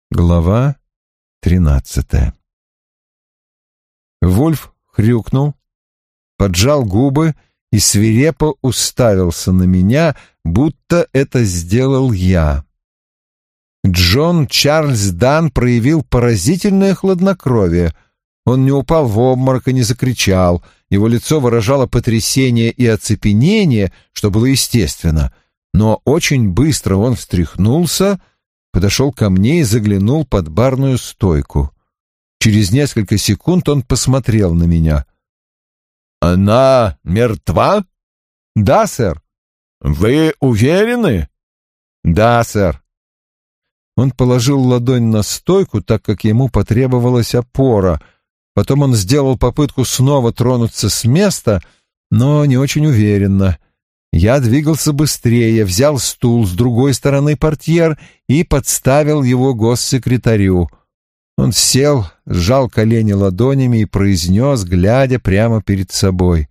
Глава 13. Вульф хрюкнул, поджал губы и свирепо уставился на меня, будто это сделал я. Джон Чарльз Дан проявил поразительное хладнокровие. Он не упал в обморок и не закричал. Его лицо выражало потрясение и оцепенение, что было естественно. Но очень быстро он встряхнулся, подошел ко мне и заглянул под барную стойку. Через несколько секунд он посмотрел на меня. «Она мертва?» «Да, сэр». «Вы уверены?» «Да, сэр». Он положил ладонь на стойку, так как ему потребовалась опора. Потом он сделал попытку снова тронуться с места, но не очень уверенно. Я двигался быстрее, взял стул с другой стороны портьер и подставил его госсекретарю. Он сел, сжал колени ладонями и произнес, глядя прямо перед собой: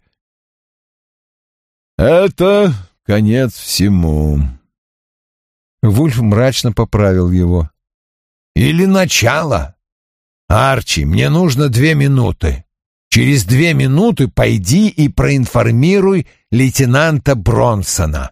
«Это конец всему». Вульф мрачно поправил его. «Или начало. Арчи, мне нужно 2 минуты. Через 2 минуты пойди и проинформируй лейтенанта Бронсона».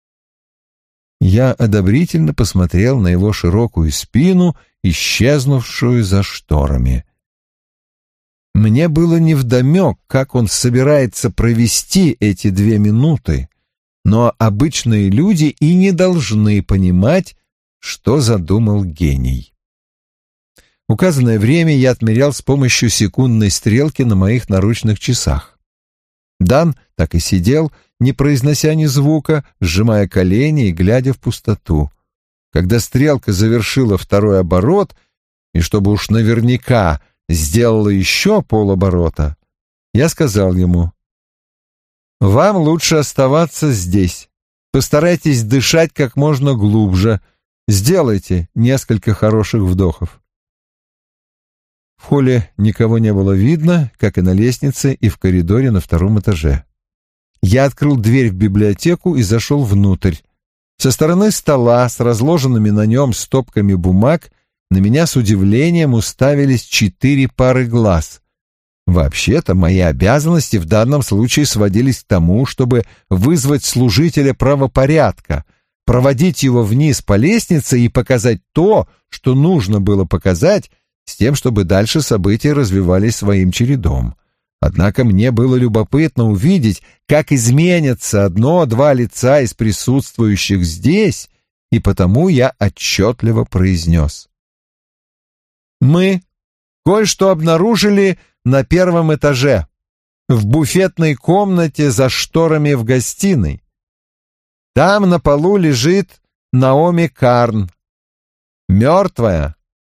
Я одобрительно посмотрел на его широкую спину, исчезнувшую за шторами. Мне было невдомек, как он собирается провести эти 2 минуты, но обычные люди и не должны понимать, что задумал гений. Указанное время я отмерял с помощью секундной стрелки на моих наручных часах. Дан так и сидел, не произнося ни звука, сжимая колени и глядя в пустоту. Когда стрелка завершила 2-й оборот, и чтобы уж наверняка сделала еще полоборота, я сказал ему: «Вам лучше оставаться здесь. Постарайтесь дышать как можно глубже. Сделайте несколько хороших вдохов». В холле никого не было видно, как и на лестнице и в коридоре на 2-м этаже. Я открыл дверь в библиотеку и зашел внутрь. Со стороны стола с разложенными на нем стопками бумаг на меня с удивлением уставились 4 пары глаз. Вообще-то мои обязанности в данном случае сводились к тому, чтобы вызвать служителя правопорядка, проводить его вниз по лестнице и показать то, что нужно было показать, с тем, чтобы дальше события развивались своим чередом. Однако мне было любопытно увидеть, как изменятся 1-2 лица из присутствующих здесь, и потому я отчетливо произнес: «Мы кое-что обнаружили на 1-м этаже, в буфетной комнате за шторами в гостиной. Там на полу лежит Наоми Карн, мертвая».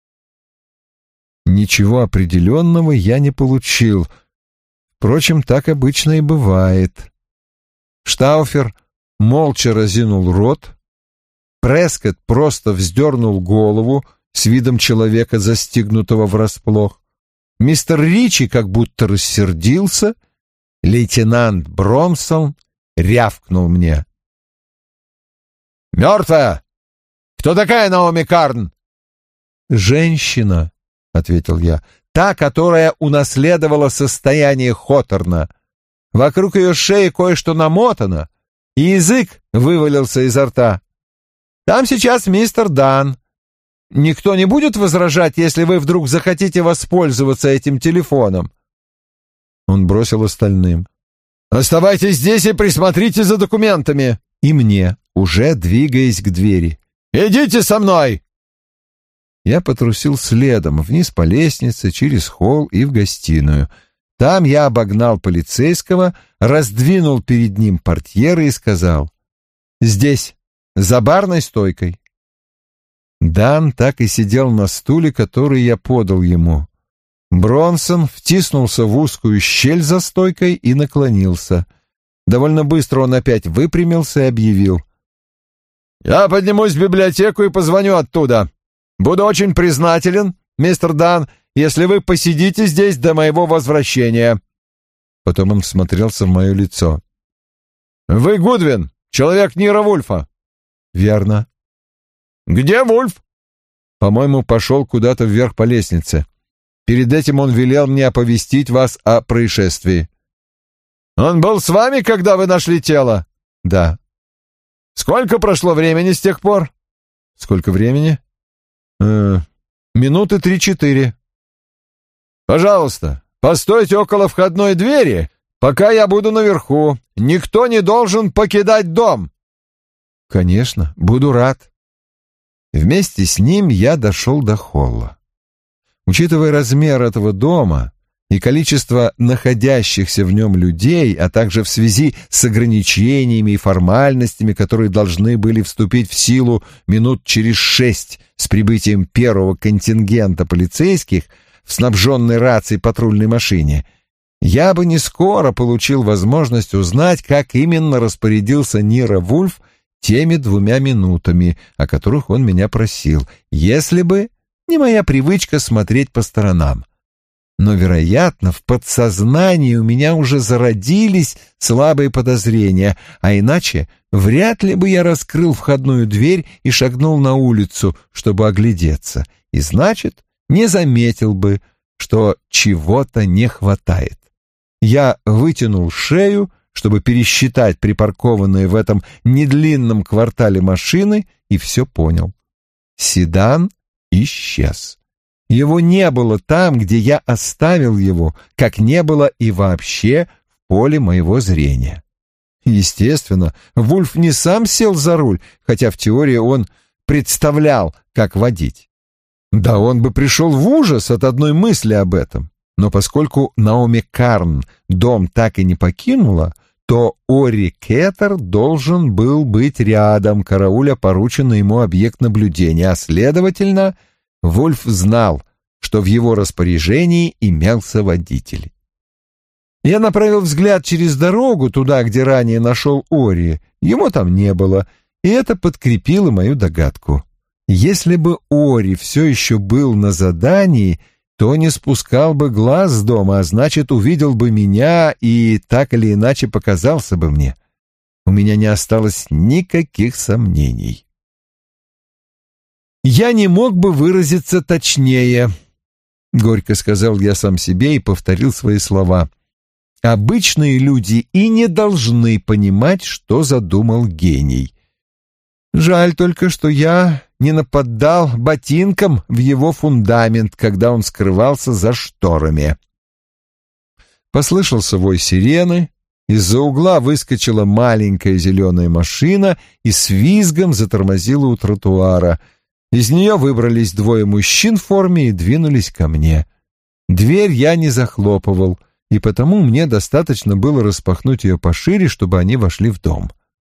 Ничего определенного я не получил. Впрочем, так обычно и бывает. Штауфер молча разинул рот. Прескотт просто вздернул голову с видом человека, застигнутого врасплох. Мистер Ричи как будто рассердился. Лейтенант Бронсон рявкнул мне: «Мертвая! Кто такая Наоми Карн?» «Женщина», — ответил я, — «та, которая унаследовала состояние Хоторна. Вокруг ее шеи кое-что намотано, и язык вывалился изо рта. Там сейчас мистер Дан. Никто не будет возражать, если вы вдруг захотите воспользоваться этим телефоном?» Он бросил остальным: «Оставайтесь здесь и присмотрите за документами». И мне, уже двигаясь к двери: «Идите со мной!» Я потрусил следом, вниз по лестнице, через холл и в гостиную. Там я обогнал полицейского, раздвинул перед ним портьеры и сказал: «Здесь, за барной стойкой». Дан так и сидел на стуле, который я подал ему. Бронсон втиснулся в узкую щель за стойкой и наклонился. Довольно быстро он опять выпрямился и объявил: «Я поднимусь в библиотеку и позвоню оттуда. Буду очень признателен, мистер Дан, если вы посидите здесь до моего возвращения». Потом он всмотрелся в мое лицо. «Вы Гудвин, человек Ниро Вульфа?» «Верно». «Где Вульф?» По-моему, пошел куда-то вверх по лестнице. Перед этим он велел мне оповестить вас о происшествии». «Он был с вами, когда вы нашли тело?» «Да». «Сколько прошло времени с тех пор?» «Сколько времени?» «Минуты 3-4». «Пожалуйста, постойте около входной двери, пока я буду наверху. Никто не должен покидать дом». «Конечно, буду рад». Вместе с ним я дошел до холла. Учитывая размер этого дома и количество находящихся в нем людей, а также в связи с ограничениями и формальностями, которые должны были вступить в силу минут через 6 с прибытием первого контингента полицейских в снабженной рацией патрульной машине, я бы не скоро получил возможность узнать, как именно распорядился Ниро Вульф теми 2 минутами, о которых он меня просил, если бы не моя привычка смотреть по сторонам. Но, вероятно, в подсознании у меня уже зародились слабые подозрения, а иначе вряд ли бы я раскрыл входную дверь и шагнул на улицу, чтобы оглядеться, и, значит, не заметил бы, что чего-то не хватает. Я вытянул шею, чтобы пересчитать припаркованные в этом недлинном квартале машины, и все понял. Седан исчез. Его не было там, где я оставил его, как не было и вообще в поле моего зрения. Естественно, Вульф не сам сел за руль, хотя в теории он представлял, как водить. Да он бы пришел в ужас от одной мысли об этом. Но поскольку Наоми Карн дом так и не покинула, то Ори Кеттер должен был быть рядом, карауля порученный ему объект наблюдения, а, следовательно, Вульф знал, что в его распоряжении имелся водитель. Я направил взгляд через дорогу туда, где ранее нашел Ори. Его там не было, и это подкрепило мою догадку. Если бы Ори все еще был на задании, то не спускал бы глаз с дома, а значит, увидел бы меня и так или иначе показался бы мне. У меня не осталось никаких сомнений. «Я не мог бы выразиться точнее», — горько сказал я сам себе и повторил свои слова. «Обычные люди и не должны понимать, что задумал гений. Жаль только, что я не нападал ботинком в его фундамент, когда он скрывался за шторами». Послышался вой сирены, из-за угла выскочила маленькая зеленая машина и с визгом затормозила у тротуара. Из нее выбрались 2 мужчин в форме и двинулись ко мне. Дверь я не захлопывал, и потому мне достаточно было распахнуть ее пошире, чтобы они вошли в дом.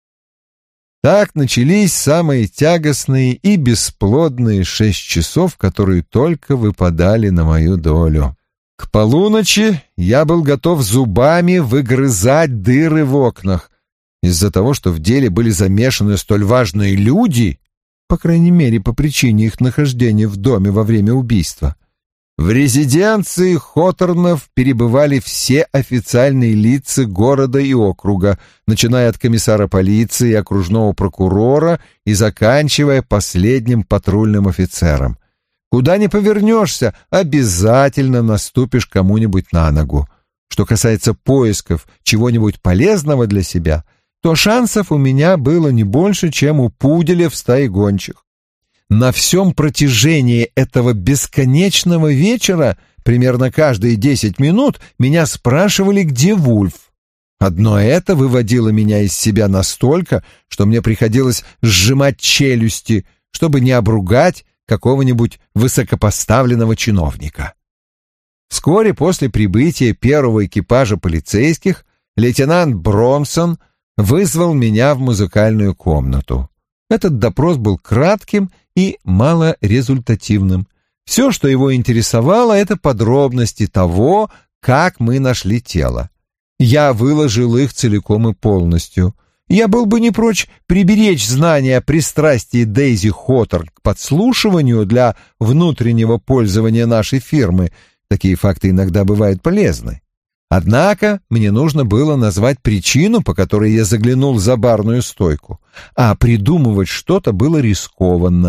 Так начались самые тягостные и бесплодные 6 часов, которые только выпадали на мою долю. К полуночи я был готов зубами выгрызать дыры в окнах. Из-за того, что в деле были замешаны столь важные люди, по крайней мере, по причине их нахождения в доме во время убийства, в резиденции Хоторнов перебывали все официальные лица города и округа, начиная от комиссара полиции и окружного прокурора и заканчивая последним патрульным офицером. Куда ни повернешься, обязательно наступишь кому-нибудь на ногу. Что касается поисков чего-нибудь полезного для себя, то шансов у меня было не больше, чем у пуделя в стае гончих. На всем протяжении этого бесконечного вечера, примерно каждые 10 минут, меня спрашивали, где Вульф. Одно это выводило меня из себя настолько, что мне приходилось сжимать челюсти, чтобы не обругать какого-нибудь высокопоставленного чиновника. Вскоре после прибытия первого экипажа полицейских лейтенант Бронсон вызвал меня в музыкальную комнату. Этот допрос был кратким и малорезультативным. Все, что его интересовало, это подробности того, как мы нашли тело. Я выложил их целиком и полностью. Я был бы не прочь приберечь знания о пристрастии Дейзи Хоторн к подслушиванию для внутреннего пользования нашей фирмы. Такие факты иногда бывают полезны. Однако мне нужно было назвать причину, по которой я заглянул за барную стойку. А придумывать что-то было рискованно,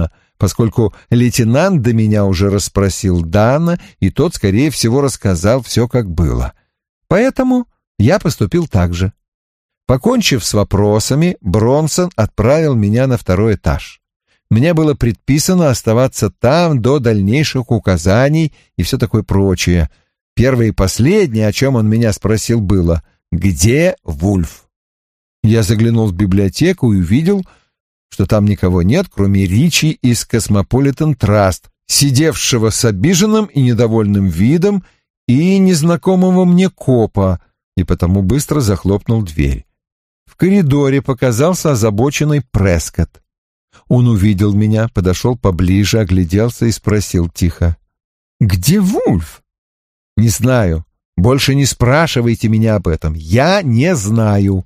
поскольку лейтенант до меня уже расспросил Дана, и тот, скорее всего, рассказал все, как было. Поэтому я поступил так же. Покончив с вопросами, Бронсон отправил меня на второй этаж. Мне было предписано оставаться там до дальнейших указаний и все такое прочее. Первое и последнее, о чем он меня спросил, было: «Где Вульф?» Я заглянул в библиотеку и увидел, что там никого нет, кроме Ричи из Космополитен Траст, сидевшего с обиженным и недовольным видом, и незнакомого мне копа, и потому быстро захлопнул дверь. В коридоре показался озабоченный Прескотт. Он увидел меня, подошел поближе, огляделся и спросил тихо: «Где Вульф?» «Не знаю. Больше не спрашивайте меня об этом. Я не знаю».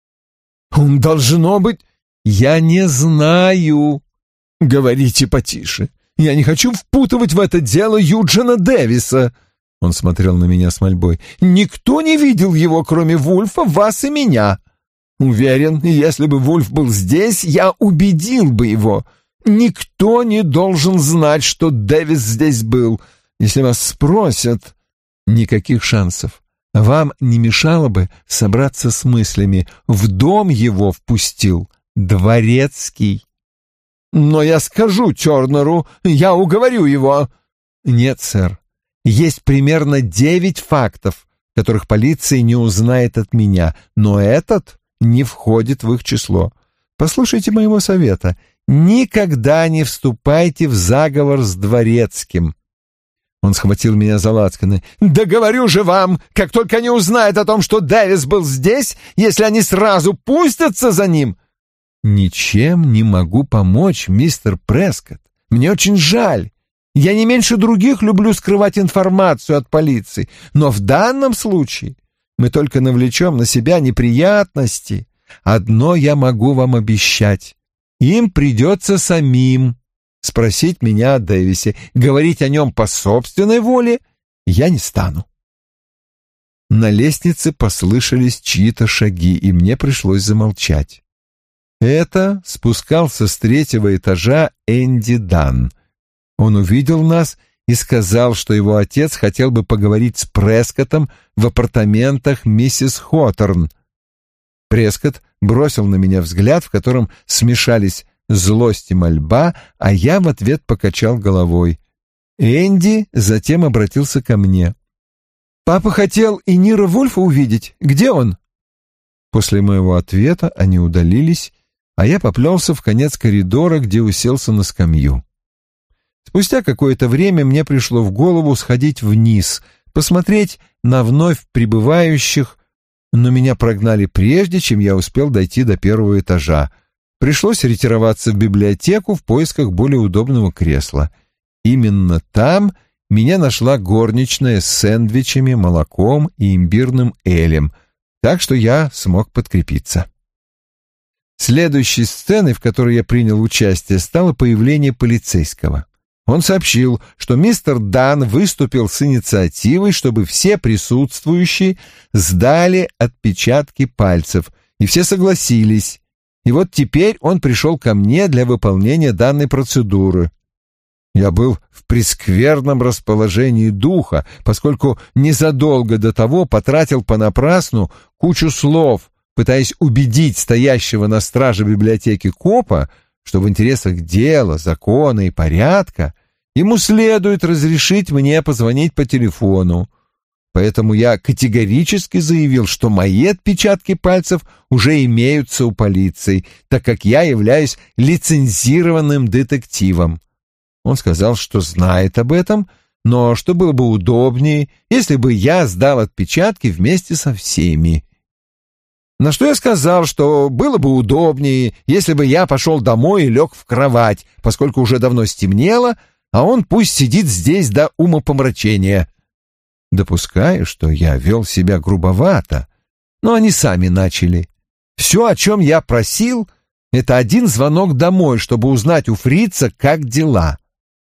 «Он должно быть...» «Я не знаю». «Говорите потише. Я не хочу впутывать в это дело Юджина Дэвиса». Он смотрел на меня с мольбой. «Никто не видел его, кроме Вульфа, вас и меня. Уверен, если бы Вульф был здесь, я убедил бы его. Никто не должен знать, что Дэвис здесь был. Если вас спросят...» «Никаких шансов. Вам не мешало бы собраться с мыслями. В дом его впустил Дворецкий». «Но я скажу Тернеру, я уговорю его». «Нет, сэр. Есть примерно 9 фактов, которых полиция не узнает от меня, но этот не входит в их число. Послушайте моего совета. Никогда не вступайте в заговор с Дворецким». Он схватил меня за лацканы. «Да говорю же вам, как только они узнают о том, что Дэвис был здесь, если они сразу пустятся за ним...» «Ничем не могу помочь, мистер Прескотт. Мне очень жаль. Я не меньше других люблю скрывать информацию от полиции, но в данном случае мы только навлечем на себя неприятности. Одно я могу вам обещать. Им придется самим спросить меня о Дэвисе. Говорить о нем по собственной воле я не стану». На лестнице послышались чьи-то шаги, и мне пришлось замолчать. Это спускался с 3-го этажа Энди Дан. Он увидел нас и сказал, что его отец хотел бы поговорить с Прескоттом в апартаментах миссис Хоторн. Прескотт бросил на меня взгляд, в котором смешались злость и мольба, а я в ответ покачал головой. Энди затем обратился ко мне. «Папа хотел и Нира Вульфа увидеть. Где он?» После моего ответа они удалились, а я поплелся в конец коридора, где уселся на скамью. Спустя какое-то время мне пришло в голову сходить вниз, посмотреть на вновь прибывающих, но меня прогнали прежде, чем я успел дойти до 1-го этажа. Пришлось ретироваться в библиотеку в поисках более удобного кресла. Именно там меня нашла горничная с сэндвичами, молоком и имбирным элем, так что я смог подкрепиться. Следующей сценой, в которой я принял участие, стало появление полицейского. Он сообщил, что мистер Дан выступил с инициативой, чтобы все присутствующие сдали отпечатки пальцев, и все согласились. И вот теперь он пришел ко мне для выполнения данной процедуры. Я был в прескверном расположении духа, поскольку незадолго до того потратил понапрасну кучу слов, пытаясь убедить стоящего на страже библиотеки копа, что в интересах дела, закона и порядка ему следует разрешить мне позвонить по телефону. Поэтому я категорически заявил, что мои отпечатки пальцев уже имеются у полиции, так как я являюсь лицензированным детективом. Он сказал, что знает об этом, но что было бы удобнее, если бы я сдал отпечатки вместе со всеми. На что я сказал, что было бы удобнее, если бы я пошел домой и лег в кровать, поскольку уже давно стемнело, а он пусть сидит здесь до умопомрачения. Допускаю, что я вел себя грубовато, но они сами начали. Все, о чем я просил, это один звонок домой, чтобы узнать у фрица, как дела.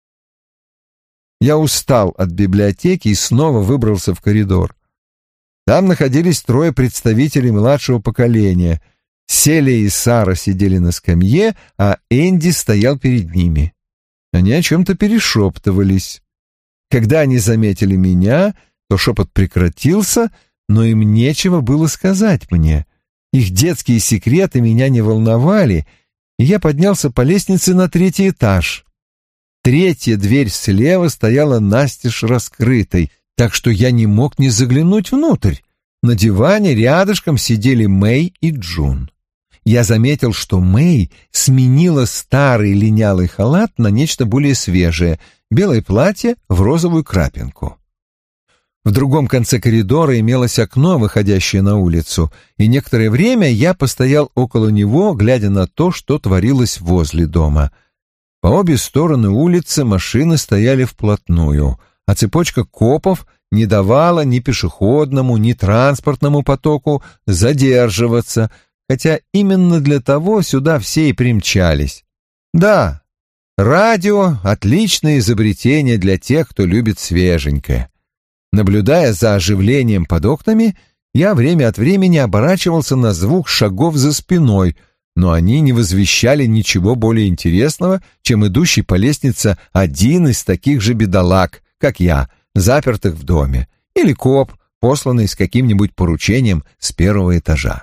Я устал от библиотеки и снова выбрался в коридор. Там находились 3 представителей младшего поколения. Селия и Сара сидели на скамье, а Энди стоял перед ними. Они о чем-то перешептывались. Когда они заметили меня, то шепот прекратился, но им нечего было сказать мне. Их детские секреты меня не волновали, и я поднялся по лестнице на 3-й этаж. 3-я дверь слева стояла настежь раскрытой, так что я не мог не заглянуть внутрь. На диване рядышком сидели Мэй и Джун. Я заметил, что Мэй сменила старый линялый халат на нечто более свежее, белое платье в розовую крапинку. В другом конце коридора имелось окно, выходящее на улицу, и некоторое время я постоял около него, глядя на то, что творилось возле дома. По обе стороны улицы машины стояли вплотную, а цепочка копов не давала ни пешеходному, ни транспортному потоку задерживаться, хотя именно для того сюда все и примчались. Да, радио — отличное изобретение для тех, кто любит свеженькое. Наблюдая за оживлением под окнами, я время от времени оборачивался на звук шагов за спиной, но они не возвещали ничего более интересного, чем идущий по лестнице один из таких же бедолаг, как я, запертых в доме, или коп, посланный с каким-нибудь поручением с 1-го этажа.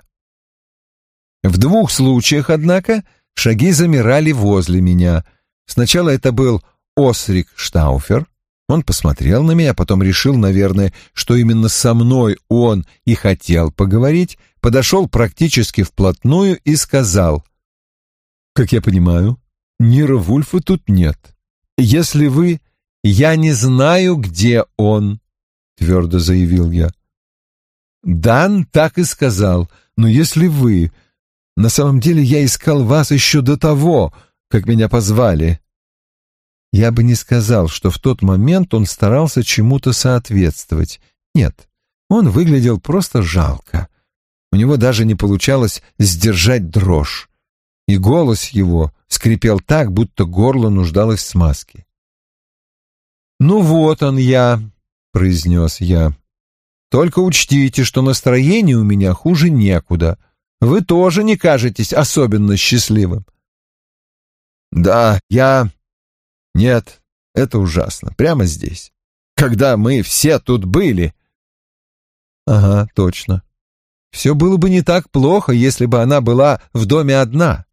В 2 случаях, однако, шаги замирали возле меня. Сначала это был Осрик Штауфер. Он посмотрел на меня, потом решил, наверное, что именно со мной он и хотел поговорить, подошел практически вплотную и сказал: «Как я понимаю, Ниро Вульфа тут нет. Если вы...» «Я не знаю, где он», — твердо заявил я. «Дан так и сказал, но если вы... На самом деле я искал вас еще до того, как меня позвали». Я бы не сказал, что в тот момент он старался чему-то соответствовать. Нет, он выглядел просто жалко. У него даже не получалось сдержать дрожь, и голос его скрипел так, будто горло нуждалось в смазке. «Ну вот он я», — произнес я. «Только учтите, что настроение у меня хуже некуда. Вы тоже не кажетесь особенно счастливым». «Да, я... Нет, это ужасно. Прямо здесь. Когда мы все тут были...» «Ага, точно. Все было бы не так плохо, если бы она была в доме одна».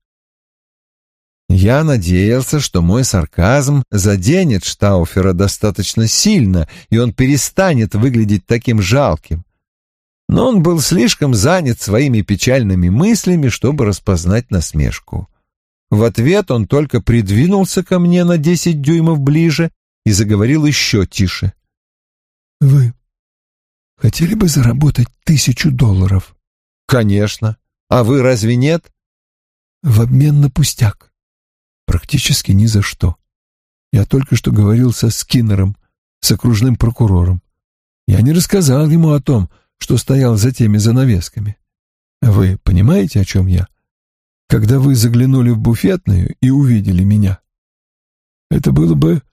Я надеялся, что мой сарказм заденет Штауфера достаточно сильно, и он перестанет выглядеть таким жалким. Но он был слишком занят своими печальными мыслями, чтобы распознать насмешку. В ответ он только придвинулся ко мне на 10 дюймов ближе и заговорил еще тише. «Вы хотели бы заработать $1000? «Конечно. А вы разве нет?» «В обмен на пустяк. Практически ни за что. Я только что говорил со Скиннером, с окружным прокурором. Я не рассказал ему о том, что стоял за теми занавесками. Вы понимаете, о чем я? Когда вы заглянули в буфетную и увидели меня, это было бы...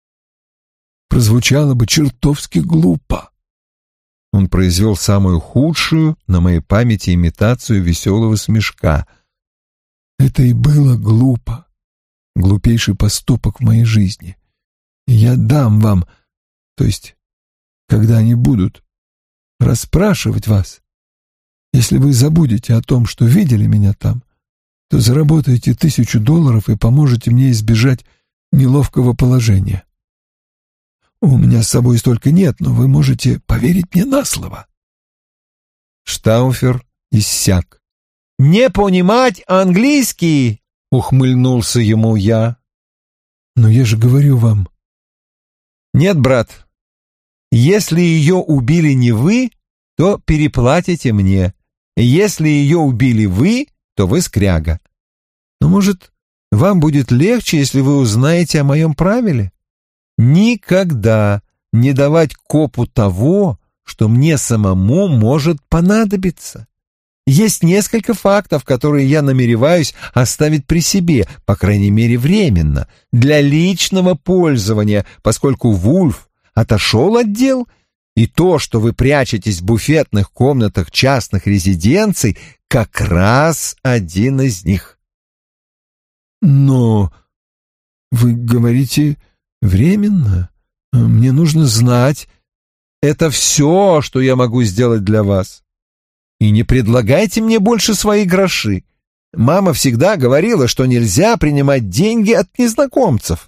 прозвучало бы чертовски глупо». Он произвел самую худшую на моей памяти имитацию веселого смешка. «Это и было глупо. Глупейший поступок в моей жизни. И я дам вам, то есть, когда они будут расспрашивать вас, если вы забудете о том, что видели меня там, то заработаете $1000 и поможете мне избежать неловкого положения. У меня с собой столько нет, но вы можете поверить мне на слово». Штауфер иссяк. «Не понимать английский!» — ухмыльнулся ему я. «Но я же говорю вам...» «Нет, брат, если ее убили не вы, то переплатите мне. Если ее убили вы, то вы скряга. Но, может, вам будет легче, если вы узнаете о моем правиле? Никогда не давать копу того, что мне самому может понадобиться. Есть несколько фактов, которые я намереваюсь оставить при себе, по крайней мере временно, для личного пользования, поскольку Вульф отошел от дел, и то, что вы прячетесь в буфетных комнатах частных резиденций, как раз один из них». «Но Вы говорите временно? Мне нужно знать. Это все, что я могу сделать для вас. И не предлагайте мне больше свои гроши. Мама всегда говорила, что нельзя принимать деньги от незнакомцев.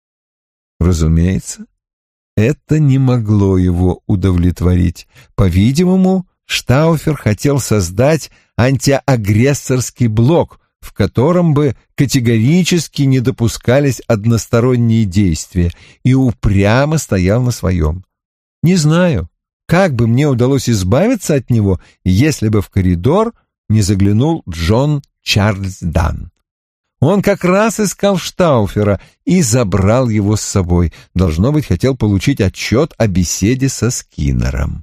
Разумеется, это не могло его удовлетворить. По-видимому, Штауфер хотел создать антиагрессорский блок, в котором бы категорически не допускались односторонние действия, и упрямо стоял на своем. Не знаю, как бы мне удалось избавиться от него, если бы в коридор не заглянул Джон Чарльз Дан. Он как раз искал Штауфера и забрал его с собой. Должно быть, хотел получить отчет о беседе со Скиннером.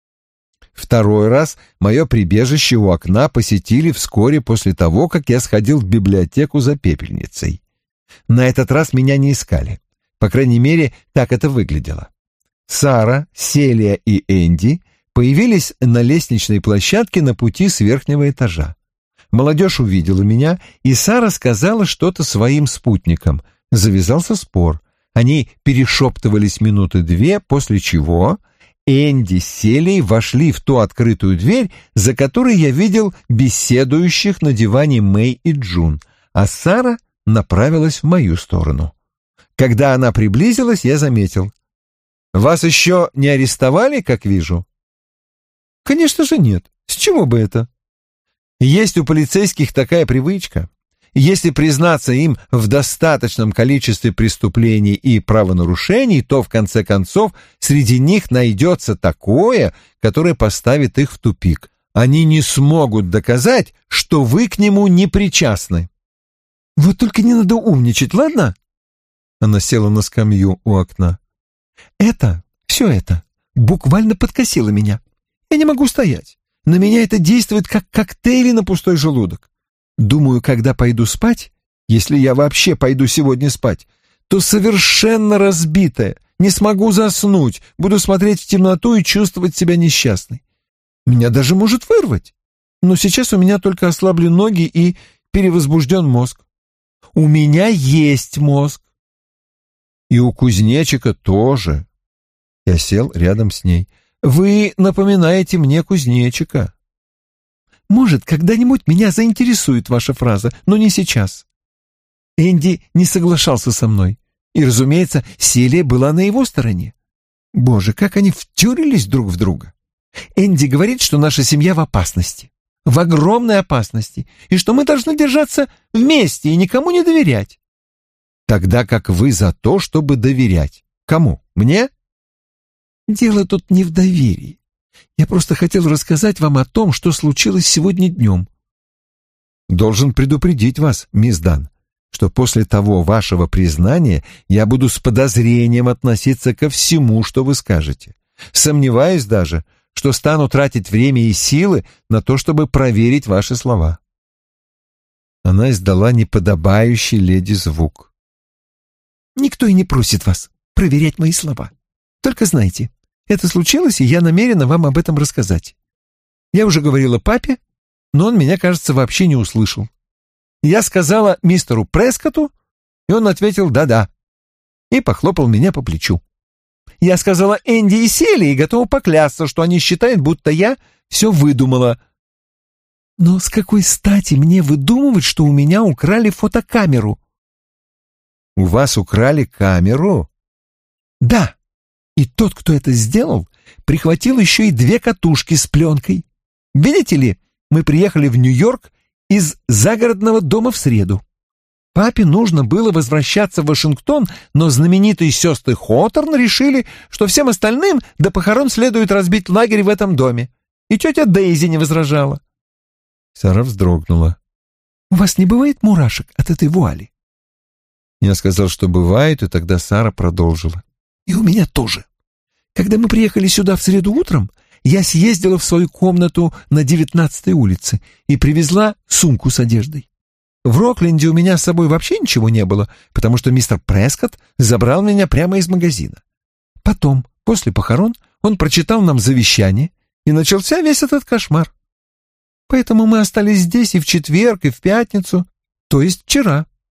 Второй раз мое прибежище у окна посетили вскоре после того, как я сходил в библиотеку за пепельницей. На этот раз меня не искали. По крайней мере, так это выглядело. Сара, Селия и Энди появились на лестничной площадке на пути с верхнего этажа. Молодежь увидела меня, и Сара сказала что-то своим спутникам. Завязался спор. Они перешептывались минуты две, после чего Энди с Селией вошли в ту открытую дверь, за которой я видел беседующих на диване Мэй и Джун, а Сара направилась в мою сторону. Когда она приблизилась, я заметил: «Вас еще не арестовали, как вижу?» «Конечно же нет. С чего бы это?» «Есть у полицейских такая привычка. Если признаться им в достаточном количестве преступлений и правонарушений, то, в конце концов, среди них найдется такое, которое поставит их в тупик. Они не смогут доказать, что вы к нему не причастны». «Вот только не надо умничать, ладно?» Она села на скамью у окна. Все это буквально подкосило меня. Я не могу стоять. На меня это действует как коктейли на пустой желудок. Думаю, когда пойду спать, если я вообще пойду сегодня спать, то совершенно разбитая, не смогу заснуть, буду смотреть в темноту и чувствовать себя несчастной. Меня даже может вырвать. Но сейчас у меня только ослабли ноги и перевозбужден мозг. У меня есть мозг. И у кузнечика тоже. Я сел рядом с ней. Вы напоминаете мне кузнечика. Может, когда-нибудь меня заинтересует ваша фраза, но не сейчас. Энди не соглашался со мной. И, разумеется, Селия была на его стороне. Боже, как они втюрились друг в друга. Энди говорит, что наша семья в опасности. В огромной опасности. И что мы должны держаться вместе и никому не доверять. Тогда как вы за то, чтобы доверять. Кому? Мне? Дело тут не в доверии. Я просто хотел рассказать вам о том, что случилось сегодня днем. Должен предупредить вас, мисс Дан, что после того вашего признания я буду с подозрением относиться ко всему, что вы скажете. Сомневаюсь даже, что стану тратить время и силы на то, чтобы проверить ваши слова. Она издала неподобающий леди звук. Никто и не просит вас проверять мои слова. Только знайте, это случилось, и я намерена вам об этом рассказать. Я уже говорила папе, но он меня, кажется, вообще не услышал. Я сказала мистеру Прескотту, и он ответил «да-да» и похлопал меня по плечу. Я сказала Энди и Селии и готова поклясться, что они считают, будто я все выдумала. Но с какой стати мне выдумывать, что у меня украли фотокамеру? У вас украли камеру? Да. И тот, кто это сделал, прихватил еще и 2 катушки с пленкой. Видите ли, мы приехали в Нью-Йорк из загородного дома в среду. Папе нужно было возвращаться в Вашингтон, но знаменитые сестры Хоторн решили, что всем остальным до похорон следует разбить лагерь в этом доме. И тетя Дейзи не возражала. Сара вздрогнула. «У вас не бывает мурашек от этой вуали?» Я сказал, что бывает, и тогда Сара продолжила. «И у меня тоже. Когда мы приехали сюда в среду утром, я съездила в свою комнату на 19-й улице и привезла сумку с одеждой. В Рокленде у меня с собой вообще ничего не было, потому что мистер Прескотт забрал меня прямо из магазина. Потом, после похорон, он прочитал нам завещание, и начался весь этот кошмар. Поэтому мы остались здесь и в четверг, и в пятницу, то есть вчера.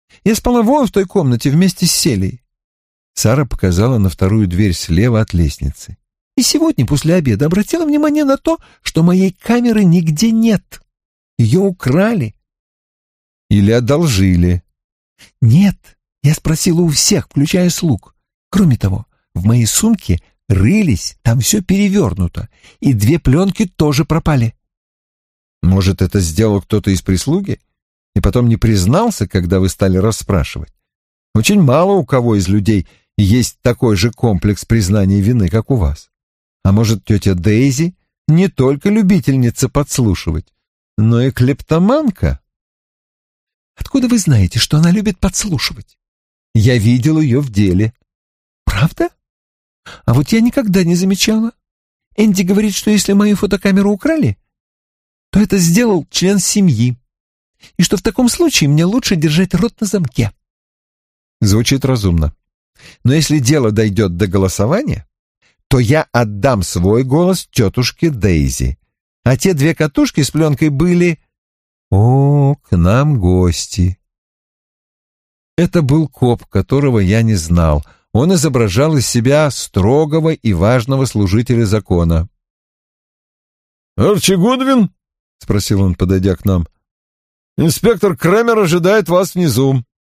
Я спала вон в той комнате вместе с Селей. Сара показала на вторую дверь слева от лестницы. И сегодня после обеда обратила внимание на то, что моей камеры нигде нет. Ее украли. Или одолжили. Нет, я спросила у всех, включая слуг. Кроме того, в моей сумке рылись, там все перевернуто, и 2 пленки тоже пропали. Может, это сделал кто-то из прислуги? И потом не признался, когда вы стали расспрашивать? Очень мало у кого из людей есть такой же комплекс признания вины, как у вас. А может, тетя Дейзи не только любительница подслушивать, но и клептоманка? Откуда вы знаете, что она любит подслушивать? Я видел ее в деле. Правда? А вот я никогда не замечала. Энди говорит, что если мою фотокамеру украли, то это сделал член семьи, и что в таком случае мне лучше держать рот на замке. Звучит разумно. Но если дело дойдет до голосования, то я отдам свой голос тетушке Дейзи. А те 2 катушки с пленкой были... О, к нам гости. Это был коп, которого я не знал. Он изображал из себя строгого и важного служителя закона. «Арчи Гудвин?» — спросил он, подойдя к нам. «Инспектор Кремер ожидает вас внизу».